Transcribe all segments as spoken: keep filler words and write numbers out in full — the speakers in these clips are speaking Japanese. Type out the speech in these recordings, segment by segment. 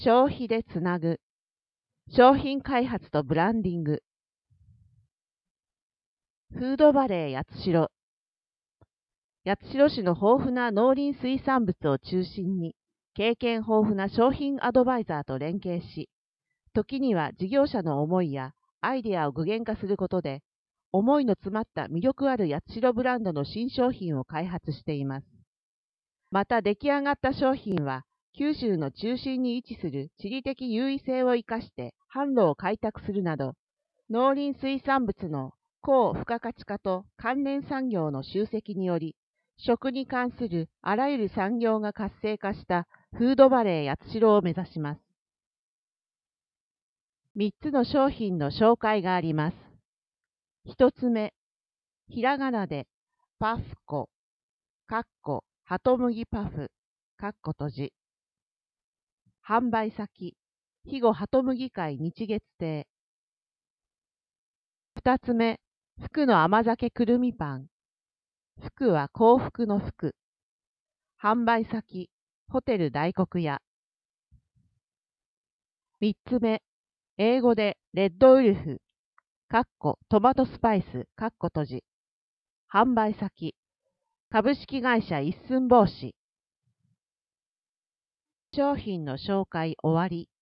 消費でつなぐ。商品開発とブランディング。フードバレー八代。八代市の豊富な農林水産物を中心に、経験豊富な商品アドバイザーと連携し、時には事業者の思いやアイデアを具現化することで、思いの詰まった魅力ある八代ブランドの新商品を開発しています。また出来上がった商品は、九州の中心に位置する地理的優位性を生かして販路を開拓するなど、農林水産物の高付加価値化と関連産業の集積により、食に関するあらゆる産業が活性化したフードバレー八代を目指します。みっつの商品の紹介があります。ひとつめ、ひらがなでパフコ、かっこ、ハトムギパフ、かっこ閉じ。販売先、肥後ハトムギ会日月亭。ふたつめ、福の甘酒くるみパン。福は幸福の福。販売先、ホテル大黒屋。みっつめ、英語でレッドウルフ、かっこトマトスパイス、かっこ閉じ。販売先、株式会社一寸法師。商品の紹介終わり。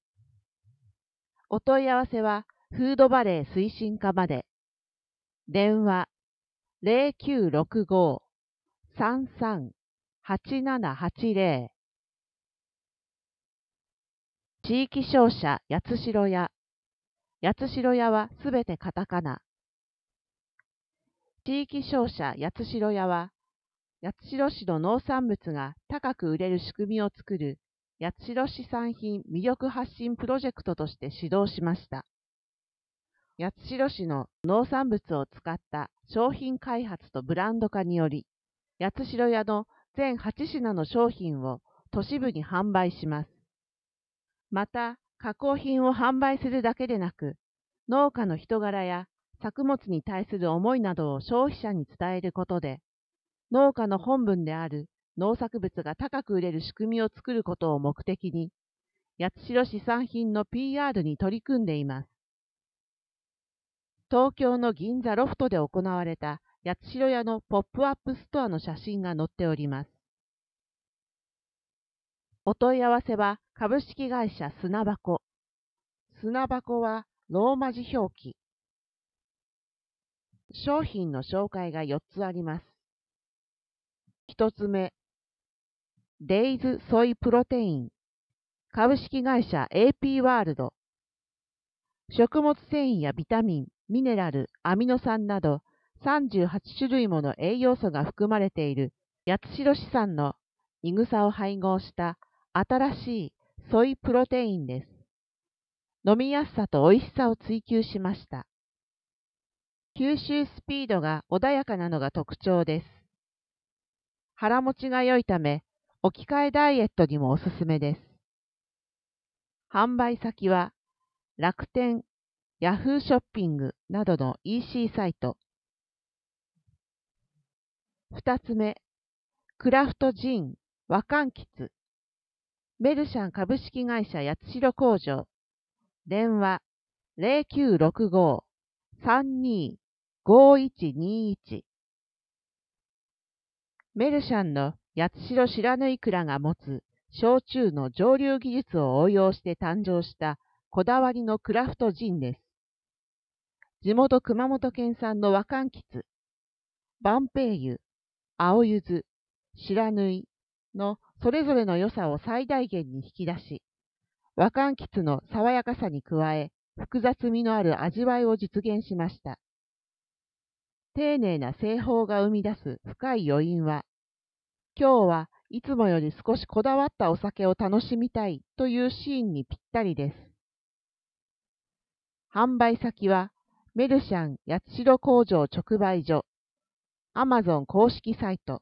お問い合わせはフードバレー推進課まで。電話ゼロきゅうろくご さんさん はちななはちゼロ。地域商社八代屋。八代屋はすべてカタカナ。地域商社八代屋は、八代市の農産物が高く売れる仕組みを作る八代市産品魅力発信プロジェクトとして始動しました。八代市の農産物を使った商品開発とブランド化により、八代屋の全はち品の商品を都市部に販売します。また、加工品を販売するだけでなく、農家の人柄や作物に対する思いなどを消費者に伝えることで、農家の本分である農作物が高く売れる仕組みを作ることを目的に、八代市産品の ピーアール に取り組んでいます。東京の銀座ロフトで行われた八代屋のポップアップストアの写真が載っております。お問い合わせは株式会社砂箱。砂箱はローマ字表記。商品の紹介がよっつあります。ひとつめ、デイズソイプロテイン。株式会社 エーピー ワールド。食物繊維やビタミン、ミネラル、アミノ酸などさんじゅうはち種類もの栄養素が含まれている八代市産のいぐさを配合した新しいソイプロテインです。飲みやすさと美味しさを追求しました。吸収スピードが穏やかなのが特徴です。腹持ちが良いため、置き換えダイエットにもおすすめです。販売先は楽天、ヤフーショッピングなどの イーシー サイト。二つ目、クラフトジン和柑橘。メルシャン株式会社八代工場。電話ゼロきゅうろくご さんに ごいちにいち。メルシャンの八代白縫い蔵が持つ焼酎の蒸留技術を応用して誕生したこだわりのクラフトジンです。地元熊本県産の和柑橘、晩白柚、青柚子、白縫いのそれぞれの良さを最大限に引き出し、和柑橘の爽やかさに加え、複雑味のある味わいを実現しました。丁寧な製法が生み出す深い余韻は、今日はいつもより少しこだわったお酒を楽しみたいというシーンにぴったりです。販売先は、メルシャン八代工場直売所、アマゾン公式サイト。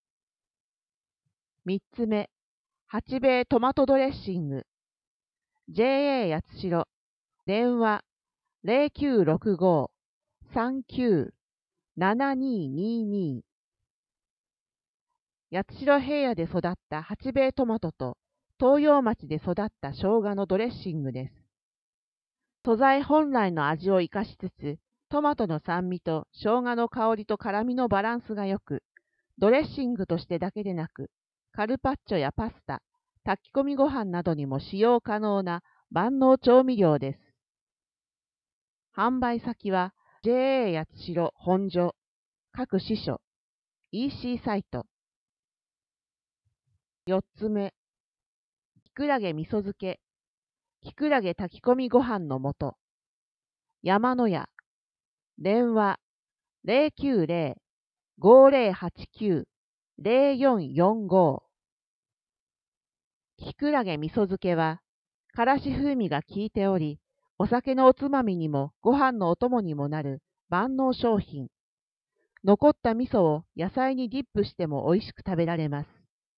三つ目、八兵衛トマトドレッシング。ジェーエー 八代。電話ゼロきゅうろくご さんきゅう ななににに。八代平野で育った八兵衛トマトと東洋町で育った生姜のドレッシングです。素材本来の味を生かしつつ、トマトの酸味と生姜の香りと辛みのバランスが良く、ドレッシングとしてだけでなく、カルパッチョやパスタ、炊き込みご飯などにも使用可能な万能調味料です。販売先は ジェーエー 八代本所、各支所、イーシー サイト。よっつめ、きくらげ味噌漬け、きくらげ炊き込みご飯の素。山の屋、電話ゼロきゅうゼロ ごゼロはちきゅう ゼロよんよんご。きくらげ味噌漬けは、からし風味が効いており、お酒のおつまみにもご飯のお供にもなる万能商品。残った味噌を野菜にディップしても美味しく食べられます。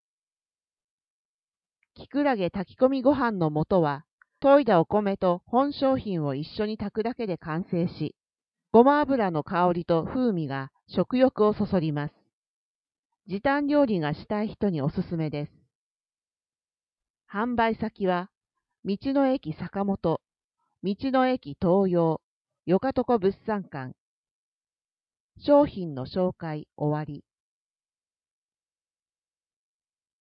きくらげ炊き込みご飯の素は、研いだお米と本商品を一緒に炊くだけで完成し、ごま油の香りと風味が食欲をそそります。時短料理がしたい人におすすめです。販売先は、道の駅坂本、道の駅東洋、よかとこ物産館。商品の紹介終わり。